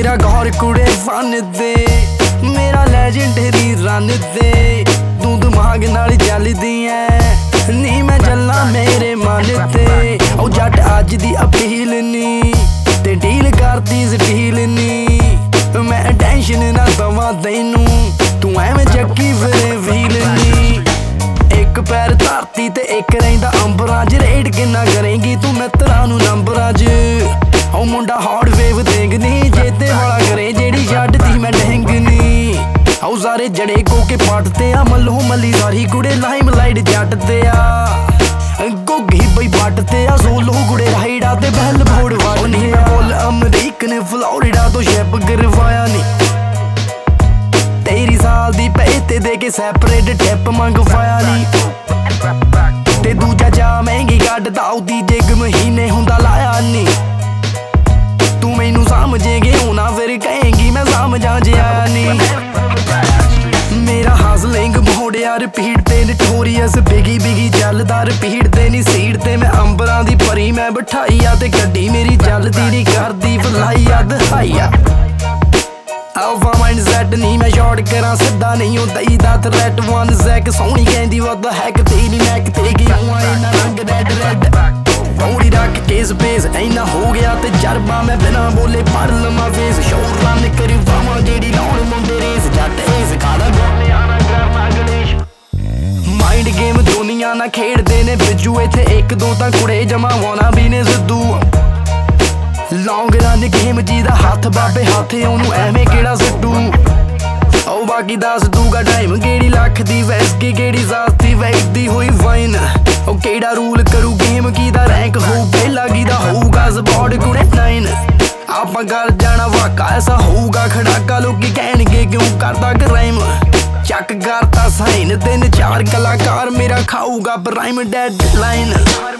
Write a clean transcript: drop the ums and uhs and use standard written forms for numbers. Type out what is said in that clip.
तेरा गौर कुड़े fun they मेरा लेजेंडरी रन दे तू दिमाग नाल चलदी ऐ नी मैं चलना मेरे मन ते ओ जट अज दी अपील नी ते डील करदी स्टील नी मैं टेंशन ना दवा तैनू तू एवें चक्की फिरे व्हील नी एक पैर धरती ते एक रहिंदा अंबरां च रेड किन्ना करेंगी तू मित्तरां नू नंबरां च ओ मुंडा हॉट वेव देखनी जेते वाला करे जेड़ी छड्डदी मैं ढेंगनी ओ सारे जड़े कोके पटते आ मल्लो मल्ली सारी कुड़े लाइम लाइट जटते आ गोगी बई पटते आ सोलो कुड़े राइडा ते बैल बोड़ वाली बोल अमरीक ने फ्लोरिडा तो शिप करवाया नी तेरी साल दी पैते दे के सैपरेट टिप मंगवाया नी ते दूजा चा महंगी कड्डदा उदी जिग महीने हुंदा लाया नी तू मैनू समझेगे होना फिर कहेंगी मैं समझा जे आया नी मेरा हासलिंग मोड़िया रिपीट ते नटोरियस बिगी बिगी चलदा रिपीट ते नी सीट ते मैं अंबरां दी परी मैं बिठाई आ ते गड्डी मेरी चलदी नी करदी फलाई आ दहाइया अल्फा माइंड सेट नहीं मैं शॉर्ट करा सिद्धा नहीं हो दईदा थ्रेट वन सैक सोहनी कहंदी व्हाट द हैक तेरी मैक ते क्यों आए ना रंग रेड रेड पौड़ी रख के स्पेस इना हो गया ते जरबा मैं बिना बोले पढ़ लमा फेस शोर रन करी वावा जेड़ी लाउन मुंडे रेस जट एस खादा बोले आना करना गणेश माइंड गेम दुनिया ना खेडदे ने बिजू इथे एक दो तां कुड़े जमा वाना भी ने सिद्धू लॉन्ग रन गेम जीदा हाथ बाबे हाथे ओनू एवें केड़ा सिद्धू ओ बाकी दस दूगा टाइम केड़ी लख दी वैसकी केड़ी सस्ती वैकदी हुई वाइन ओ केड़ा रूल करू गेम कीदा रैंक हो पहला कीदा होऊगा स्पॉट कुड़े 9 आपां कर जाना वाका ऐसा होऊगा खड़ाका लोकी कहणगे क्यों करदा क्राइम चक करता साइन 3-4 कलाकार मेरा खाऊगा प्राइम डेडलाइन